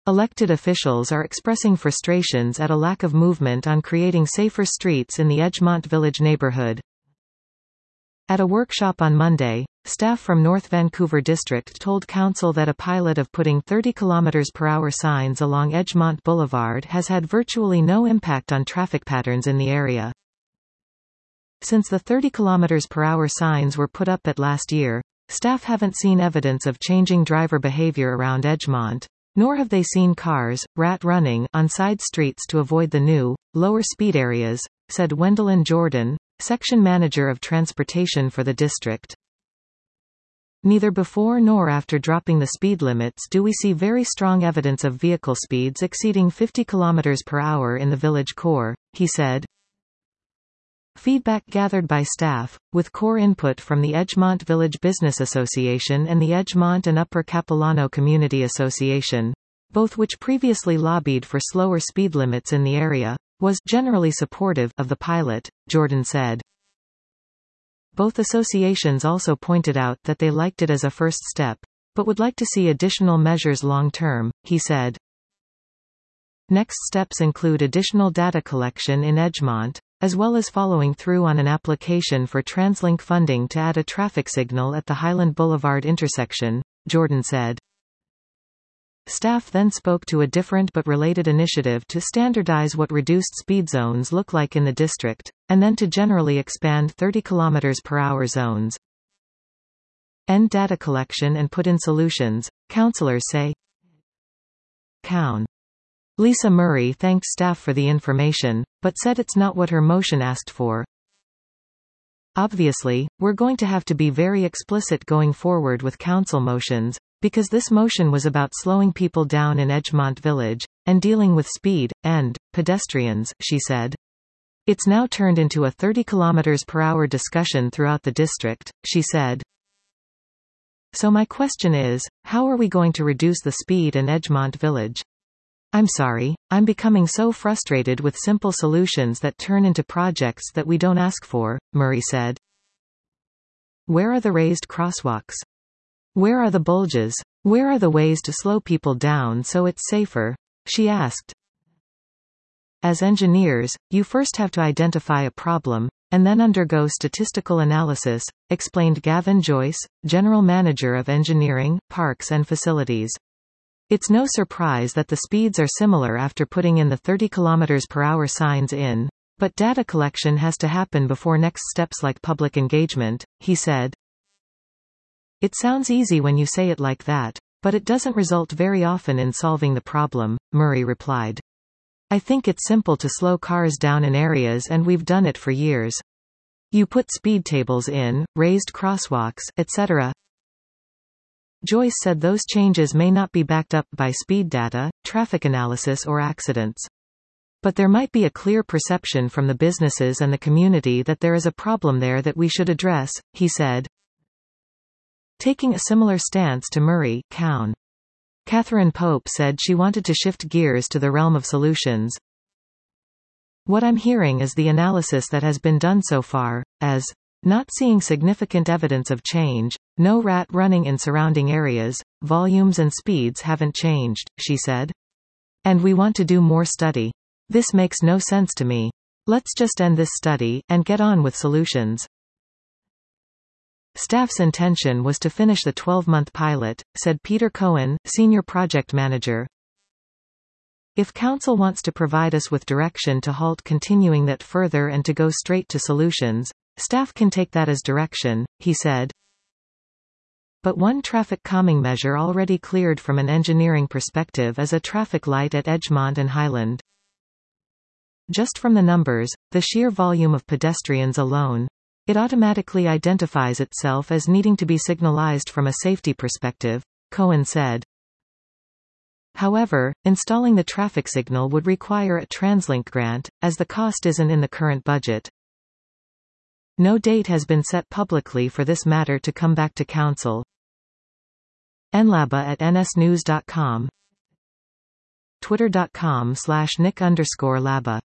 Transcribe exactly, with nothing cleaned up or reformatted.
Elected officials are expressing frustrations at a lack of movement on creating safer streets in the Edgemont Village neighborhood. At a workshop on Monday, staff from North Vancouver District told Council that a pilot of putting thirty kilometers per hour signs along Edgemont Boulevard has had virtually no impact on traffic patterns in the area. Since the thirty kilometers per hour signs were put up at last year, staff haven't seen evidence of changing driver behavior around Edgemont, nor have they seen cars, rat running, on side streets to avoid the new, lower speed areas, said Wendelin Jordan, section manager of transportation for the district. Neither before nor after dropping the speed limits do we see very strong evidence of vehicle speeds exceeding fifty kilometers per hour in the village core, he said. Feedback gathered by staff, with core input from the Edgemont Village Business Association and the Edgemont and Upper Capilano Community Association, both which previously lobbied for slower speed limits in the area, was generally supportive of the pilot, Jordan said. Both associations also pointed out that they liked it as a first step, but would like to see additional measures long-term, he said. Next steps include additional data collection in Edgemont, as well as following through on an application for TransLink funding to add a traffic signal at the Highland Boulevard intersection, Jordan said. Staff then spoke to a different but related initiative to standardize what reduced speed zones look like in the district, and then to generally expand thirty kilometers per hour zones. End data collection and put in solutions, councillors say. Cown. Lisa Murray thanked staff for the information, but said it's not what her motion asked for. Obviously, we're going to have to be very explicit going forward with council motions, because this motion was about slowing people down in Edgemont Village, and dealing with speed, and pedestrians, she said. It's now turned into a thirty kilometers per hour discussion throughout the district, she said. So my question is, how are we going to reduce the speed in Edgemont Village? I'm sorry, I'm becoming so frustrated with simple solutions that turn into projects that we don't ask for, Murray said. Where are the raised crosswalks? Where are the bulges? Where are the ways to slow people down so it's safer? She asked. As engineers, you first have to identify a problem, and then undergo statistical analysis, explained Gavin Joyce, General Manager of Engineering, Parks and Facilities. It's no surprise that the speeds are similar after putting in the thirty kilometers per hour signs in, but data collection has to happen before next steps like public engagement, he said. It sounds easy when you say it like that, but it doesn't result very often in solving the problem, Murray replied. I think it's simple to slow cars down in areas and we've done it for years. You put speed tables in, raised crosswalks, et cetera. Joyce said those changes may not be backed up by speed data, traffic analysis or accidents. But there might be a clear perception from the businesses and the community that there is a problem there that we should address, he said. Taking a similar stance to Murray, Cown. Catherine Pope said she wanted to shift gears to the realm of solutions. What I'm hearing is the analysis that has been done so far, as not seeing significant evidence of change, no rat running in surrounding areas, volumes and speeds haven't changed, she said. And we want to do more study. This makes no sense to me. Let's just end this study, and get on with solutions. Staff's intention was to finish the twelve-month pilot, said Peter Cohen, Senior Project Manager. If Council wants to provide us with direction to halt continuing that further and to go straight to solutions, staff can take that as direction, he said. But one traffic calming measure already cleared from an engineering perspective is a traffic light at Edgemont and Highland. Just from the numbers, the sheer volume of pedestrians alone, it automatically identifies itself as needing to be signalized from a safety perspective, Cohen said. However, installing the traffic signal would require a TransLink grant, as the cost isn't in the current budget. No date has been set publicly for this matter to come back to Council. nlaba at nsnews dot com Twitter dot com slash Nick underscore Laba